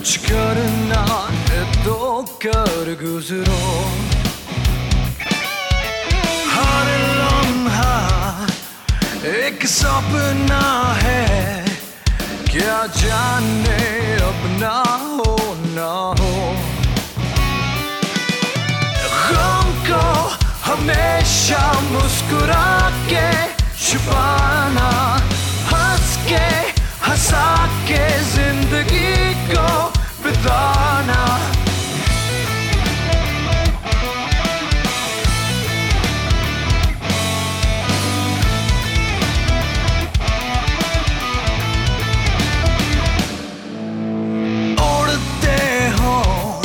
कुछ करना है तो कर गुजरो, हर लम्हा एक सपना है, क्या जाने अब ना हो ना हो। गम को हमेशा मुस्कुरा के छुपाना, हंस के हंसा के जिंदगी को बिताना। उड़ते हो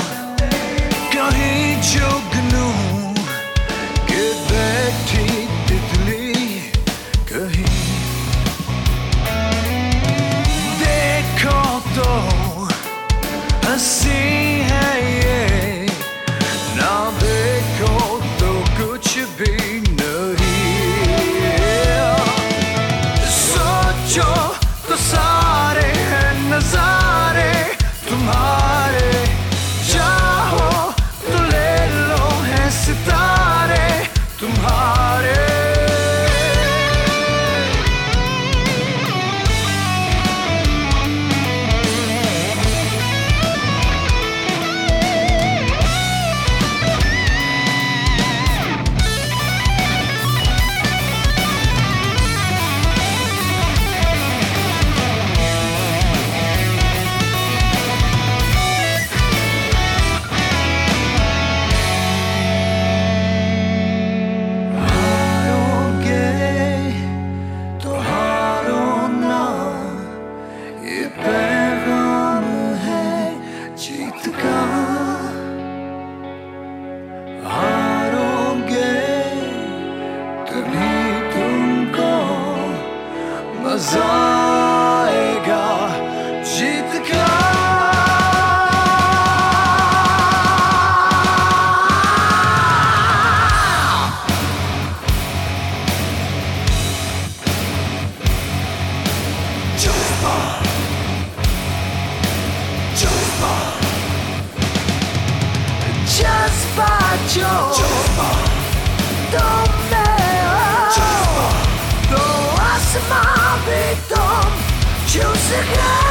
कहीं जुगनू के बैठी तितली कहीं, देखो तो हंसी है ये, ना देखो तो कुछ भी नहीं। सोचो तो सारे हैं नजारे तुम्हारे, चाहो तो ले लो है सितारे तुम्हारे। मजा आएगा जीत का। जज्बा जो तुम में हो, तो आसमां भी तुम छू सके।